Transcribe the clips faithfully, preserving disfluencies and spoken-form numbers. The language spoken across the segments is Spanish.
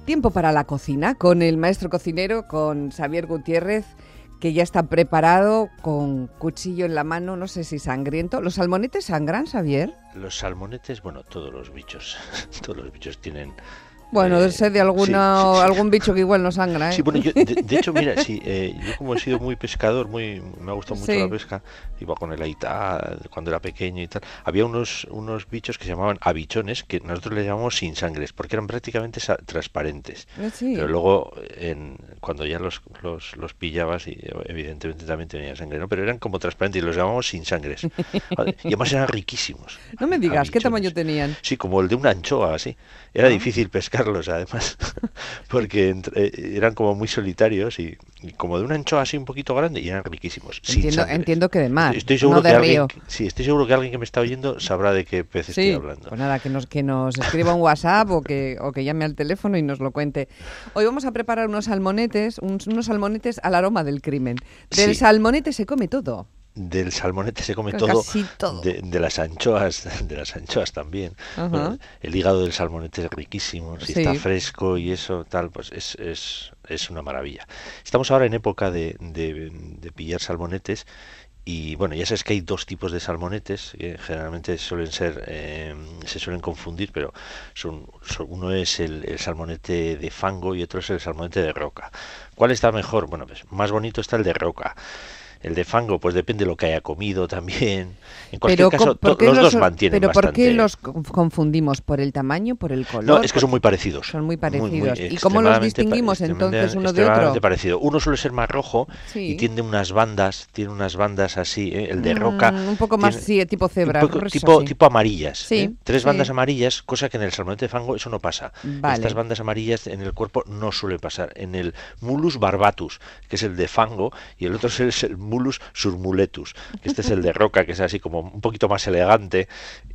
Tiempo para la cocina con el maestro cocinero, con Xavier Gutiérrez, que ya está preparado con cuchillo en la mano, no sé si sangriento. ¿Los salmonetes sangran, Xavier? Los salmonetes, bueno, todos los bichos, todos los bichos tienen... Bueno, eh, sé de alguna, sí, sí, sí. algún bicho que igual no sangra, ¿eh? Sí, bueno, yo, de, de hecho, mira, sí, eh, yo como he sido muy pescador, muy me ha gustado mucho Sí. la pesca, iba con el Aitá cuando era pequeño y tal, había unos unos bichos que se llamaban abichones, que nosotros les llamamos sin sangres, porque eran prácticamente sa- transparentes. Sí. Pero luego, en, cuando ya los, los, los pillabas, y evidentemente también tenían sangre, ¿no? Pero eran como transparentes y los llamamos sin sangres. Y además eran riquísimos. No me digas, ¿qué Abichones. tamaño tenían? Sí, como el de una anchoa, así. Era Ah. difícil pescarlos, además, porque entre, eh, eran como muy solitarios y, y como de una anchoa así un poquito grande y eran riquísimos. sin Entiendo, sangre. entiendo que de mar, Estoy seguro no de que alguien, río. sí, estoy seguro que alguien que me está oyendo sabrá de qué pez estoy Sí, hablando. pues nada, que nos, que nos escriba un WhatsApp o que, o que llame al teléfono y nos lo cuente. Hoy vamos a preparar unos salmonetes, unos, unos salmonetes al aroma del crimen. Del Sí. salmonete se come todo. Del salmonete se come Casi todo, todo. De, de las anchoas, de las anchoas también. Ajá. Bueno, el hígado del salmonete es riquísimo, si Sí. está fresco y eso tal, pues es, es, es una maravilla. Estamos ahora en época de, de, de pillar salmonetes. Y bueno, ya sabes que hay dos tipos de salmonetes, que generalmente suelen ser, eh, se suelen confundir, pero son, son- uno es el, el salmonete de fango y otro es el salmonete de roca. ¿Cuál está mejor? Bueno, pues más bonito está el de roca. El de fango, pues depende de lo que haya comido también. En cualquier Pero, caso, ¿por to- qué los los, dos mantienen pero ¿por qué bastante. los conf- confundimos? ¿Por el tamaño, por el color? No, es que son Por- muy parecidos. Son muy Muy, muy, parecidos. ¿Y cómo los extremadamente pa- distinguimos entonces extremadamente- uno de extremadamente otro? parecido. Uno suele ser más rojo Sí. y tiene unas bandas, tiene unas bandas así, ¿eh? El de roca Mm, un poco más, tiene- sí, tipo cebra. un poco grueso, tipo, sí. tipo amarillas, Sí, ¿eh? Tres sí. bandas amarillas, cosa que en el salmonete de fango eso no pasa. Vale. Estas bandas amarillas en el cuerpo no suele pasar. En el Mulus barbatus, que es el de fango, y el otro es el Mulus surmuletus, que este es el de roca, que es así como un poquito más elegante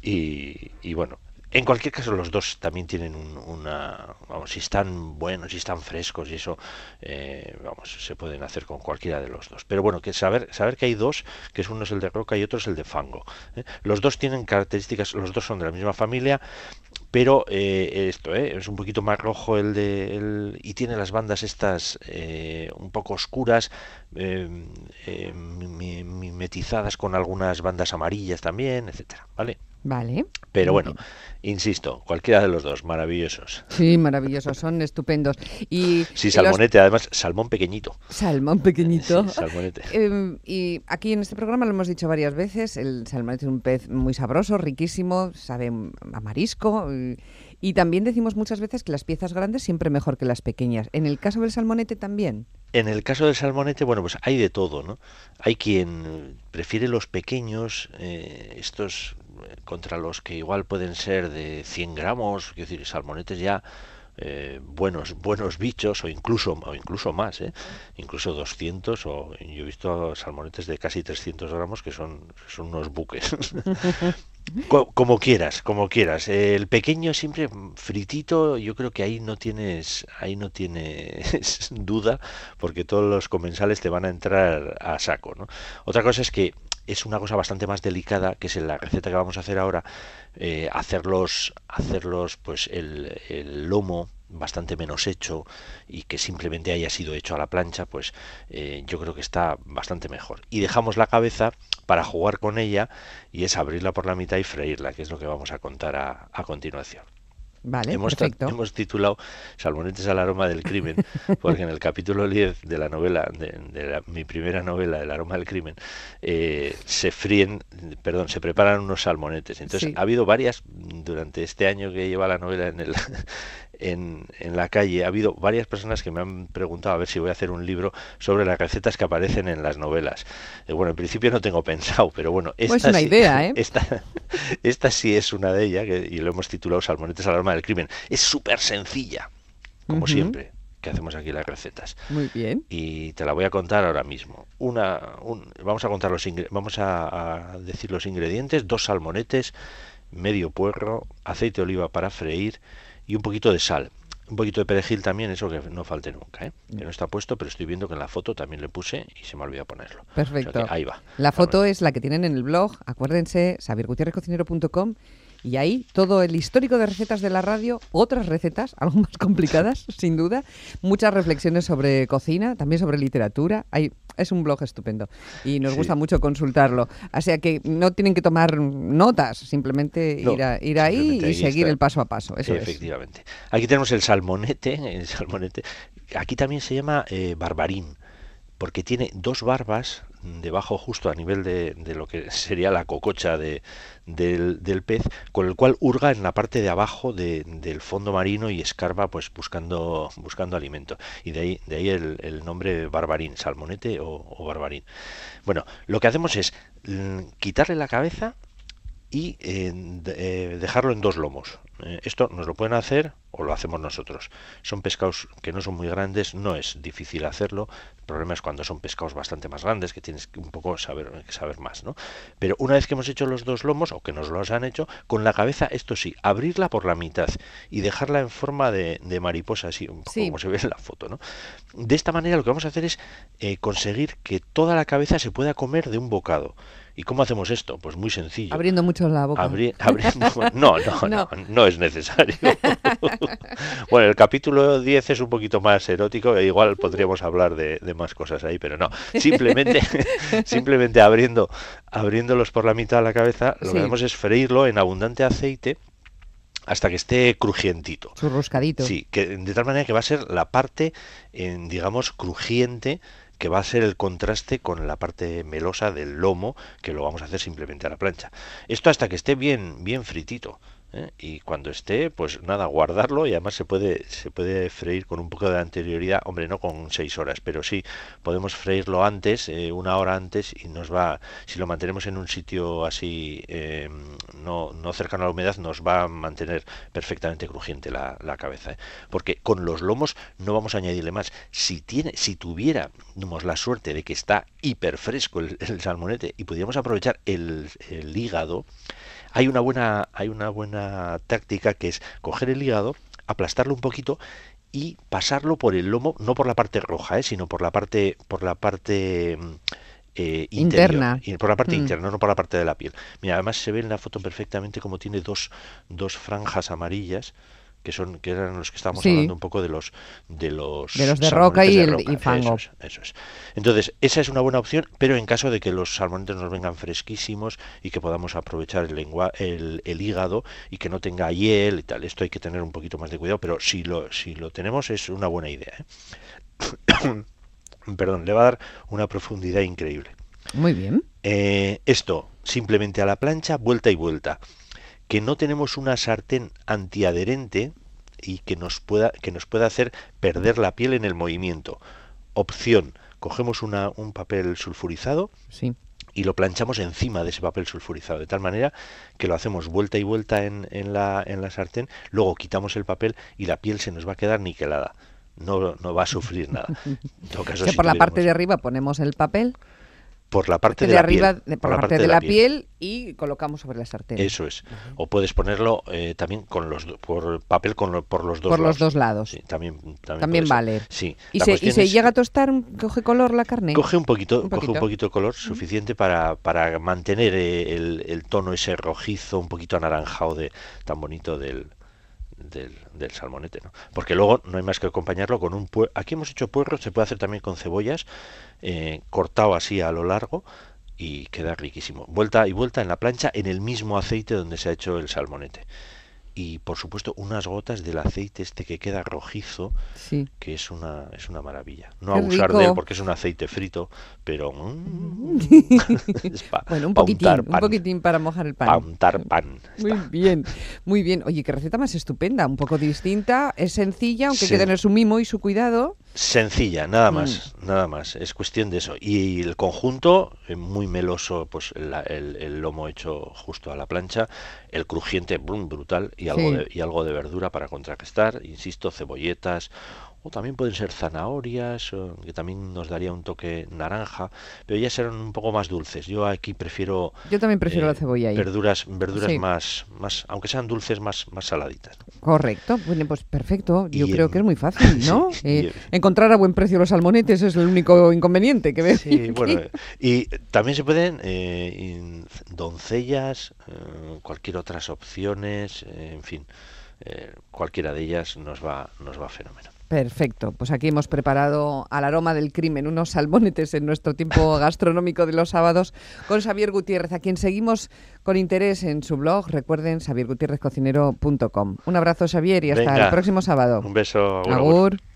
y, y bueno. En cualquier caso, los dos también tienen un- una... Vamos, si están buenos, si están frescos y eso, eh, vamos, se pueden hacer con cualquiera de los dos. Pero bueno, que saber, saber que hay dos, que es uno es el de roca y otro es el de fango, ¿eh? Los dos tienen características, los dos son de la misma familia, pero eh, esto, ¿eh? Es un poquito más rojo el de... El, y tiene las bandas estas eh, un poco oscuras, eh, eh, mi- mimetizadas con algunas bandas amarillas también, etcétera, ¿vale? Vale. Pero Muy bueno, bien. insisto, cualquiera de los dos, maravillosos. Sí, maravillosos, son estupendos. Y, Sí, y los salmonete, además, salmón pequeñito. salmón pequeñito. Sí, salmonete. Eh, y aquí en este programa lo hemos dicho varias veces, el salmonete es un pez muy sabroso, riquísimo, sabe a marisco. Y, y también decimos muchas veces que las piezas grandes siempre mejor que las pequeñas. En el caso del salmonete también. En el caso del salmonete, bueno, pues hay de todo, ¿no? Hay quien prefiere los pequeños, eh, estos eh, contra los que igual pueden ser de cien gramos, es decir, salmonetes ya eh, buenos buenos bichos o incluso o incluso más, ¿eh? Incluso doscientos, o yo he visto salmonetes de casi trescientos gramos que son, son unos buques. Co- Como quieras, como quieras. El pequeño siempre fritito, yo creo que ahí no tienes, ahí no tienes duda, porque todos los comensales te van a entrar a saco, ¿no? Otra cosa es que es una cosa bastante más delicada, que es en la receta que vamos a hacer ahora, eh, hacerlos, hacerlos, pues el, el lomo bastante menos hecho y que simplemente haya sido hecho a la plancha, pues eh, yo creo que está bastante mejor. Y dejamos la cabeza para jugar con ella, y es abrirla por la mitad y freírla, que es lo que vamos a contar a, a continuación. Vale, Hemos, tra- perfecto. hemos titulado Salmonetes al aroma del crimen, porque en el capítulo diez de la novela, de, de la- mi primera novela, El aroma del crimen, eh, se fríen, perdón, se preparan unos salmonetes. Entonces, Sí. ha habido varias, durante este año que lleva la novela en el, en, en la calle, ha habido varias personas que me han preguntado a ver si voy a hacer un libro sobre las recetas que aparecen en las novelas. Eh, bueno, en principio no tengo pensado, pero bueno, esta Pues una sí, idea, ¿eh? esta, esta sí es una de ellas, que, y lo hemos titulado Salmonetes al aroma del crimen. Es súper sencilla, como Ujú. siempre, que hacemos aquí las recetas. Muy bien. Y te la voy a contar ahora mismo. Una, un- vamos a contar los ingre- vamos a, a decir los ingredientes: dos salmonetes, medio puerro, aceite de oliva para freír y un poquito de sal. Un poquito de perejil también, eso que no falte nunca, ¿eh? Que no está puesto, pero estoy viendo que en la foto también le puse y se me olvidó ponerlo. Perfecto. O sea que ahí va. La foto Vamos. es la que tienen en el blog, acuérdense, xavier gutierrez cocinero punto com, Y ahí todo el histórico de recetas de la radio, otras recetas, algo más complicadas, sin duda, muchas reflexiones sobre cocina, también sobre literatura. Hay, es un blog estupendo y nos Sí. gusta mucho consultarlo. O sea que no tienen que tomar notas, simplemente No, ir, a, ir ahí simplemente y ahí seguir está. el paso a paso. Eso es. Efectivamente. Aquí tenemos el salmonete, el salmonete. Aquí también se llama eh, barbarín, porque tiene dos barbas debajo justo a nivel de, de lo que sería la cococha de, del, del pez, con el cual hurga en la parte de abajo de, del fondo marino y escarba pues buscando buscando alimento. Y de ahí, de ahí el, el nombre barbarín, salmonete o, o barbarín. Bueno, lo que hacemos es mm, quitarle la cabeza y eh, de- eh, dejarlo en dos lomos. Eh, esto nos lo pueden hacer o lo hacemos nosotros. Son pescados que no son muy grandes, no es difícil hacerlo. El problema es cuando son pescados bastante más grandes, que tienes que un poco saber, que saber más, ¿no? Pero una vez que hemos hecho los dos lomos, o que nos los han hecho, con la cabeza, esto sí, abrirla por la mitad y dejarla en forma de, de mariposa, así, un poco Sí. como se ve en la foto, ¿no? De esta manera lo que vamos a hacer es eh, conseguir que toda la cabeza se pueda comer de un bocado. ¿Y cómo hacemos esto? Pues muy sencillo. Abriendo mucho la boca. Abri- abriendo... No, no, no, No. no es necesario. Bueno, el capítulo diez es un poquito más erótico, e igual podríamos hablar de, de más cosas ahí, pero no. Simplemente, simplemente abriendo, abriéndolos por la mitad de la cabeza, lo Sí. que hacemos es freírlo en abundante aceite hasta que esté crujientito. Churruscadito. Sí, que de tal manera que va a ser la parte, eh, digamos, crujiente, que va a ser el contraste con la parte melosa del lomo, que lo vamos a hacer simplemente a la plancha. Esto hasta que esté bien, bien fritito, ¿eh? Y cuando esté, pues nada, guardarlo, y además se puede, se puede freír con un poco de anterioridad, hombre, no con seis horas, pero sí podemos freírlo antes, eh, una hora antes, y nos va, si lo mantenemos en un sitio así, eh, no, no cercano a la humedad, nos va a mantener perfectamente crujiente la, la cabeza, ¿eh? Porque con los lomos no vamos a añadirle más. Si tiene, si tuviéramos la suerte de que está hiper fresco el, el salmonete y pudiéramos aprovechar el, el hígado, hay una buena, hay una buena táctica, que es coger el hígado, aplastarlo un poquito y pasarlo por el lomo, no por la parte roja, ¿eh? Sino por la parte, por la parte mm, eh, interior, Interna. y por la parte Mm. interna, no por la parte de la piel. Mira, además se ve en la foto perfectamente como tiene dos, dos franjas amarillas, que son, que eran los que estábamos Sí. hablando un poco de los de los De los de roca salmonetes y de el- roca. y fango. Eso es, eso es. Entonces, esa es una buena opción, pero en caso de que los salmonetes nos vengan fresquísimos y que podamos aprovechar el, lengua, el, el hígado y que no tenga hiel y tal, esto hay que tener un poquito más de cuidado, pero si lo, si lo tenemos es una buena idea, ¿eh? Perdón, le va a dar una profundidad increíble. Muy bien. Eh, esto, simplemente a la plancha, vuelta y vuelta. Que no tenemos una sartén antiadherente y que nos pueda, que nos pueda hacer perder la piel en el movimiento. Opción, cogemos una, un papel sulfurizado Sí. y lo planchamos encima de ese papel sulfurizado, de tal manera que lo hacemos vuelta y vuelta en, en, la, en la sartén, luego quitamos el papel y la piel se nos va a quedar niquelada. No, no va a sufrir nada. En todo caso, O sea, si por la parte tuviéramos- de arriba ponemos el papel, por la parte de, de, la arriba, piel, de- por, la parte de la piel. y colocamos sobre la sartén. Eso es. O puedes ponerlo eh, también con los do- por papel con lo- por los dos Por lados. los dos lados. Sí, también también, También puede ser. vale. Sí. ¿Y La se, y cuestión se es- llega a tostar? ¿Coge color la carne? Coge un poquito, Un coge un poquito. poquito de color suficiente para, para mantener eh, el, el tono ese rojizo, un poquito anaranjado de tan bonito del, del, del salmonete, ¿no? Porque luego no hay más que acompañarlo con un puerro. Aquí hemos hecho puerro, se puede hacer también con cebollas, eh, cortado así a lo largo, y queda riquísimo. Vuelta y vuelta en la plancha en el mismo aceite donde se ha hecho el salmonete. Y por supuesto unas gotas del aceite este que queda rojizo, Sí. que es una es una maravilla. No Qué abusar rico. de él porque es un aceite frito, pero mm, es pa- Bueno, un pa poquitín, untar un pan, poquitín para mojar el pa pan. untar pan. Muy Está. bien, muy bien. Oye, qué receta más estupenda, un poco distinta, es sencilla, aunque hay Sí. que tener su mimo y su cuidado. Sencilla, nada Mm. más, nada más. Es cuestión de eso. Y el conjunto, eh, muy meloso, pues la- el, el lomo hecho justo a la plancha, el crujiente, brum, brutal, y algo, Sí. de, y algo de verdura para contrarrestar, insisto, cebolletas o también pueden ser zanahorias, o- que también nos daría un toque naranja, pero ya serán un poco más dulces. Yo aquí prefiero Yo también prefiero la eh, cebolla ahí. verduras, verduras Sí, más, más, aunque sean dulces, más, más saladitas, ¿no? correcto. Bueno, pues perfecto. Yo Y creo que es en, muy fácil, sí, ¿no? y Eh, en- encontrar a buen precio los salmonetes es el único inconveniente que veo sí, bueno, aquí. eh, y también se pueden eh, in- doncellas, eh, cualquier otras opciones, eh, en fin, eh, cualquiera de ellas nos va, nos va fenómeno. Perfecto, pues aquí hemos preparado al aroma del crimen unos salmonetes en nuestro tiempo gastronómico de los sábados con Xavier Gutiérrez, a quien seguimos con interés en su blog. Recuerden, xavier gutierrez cocinero punto com. Un abrazo, Xavier, y hasta el Venga, próximo sábado. un beso, agur, agur. Agur.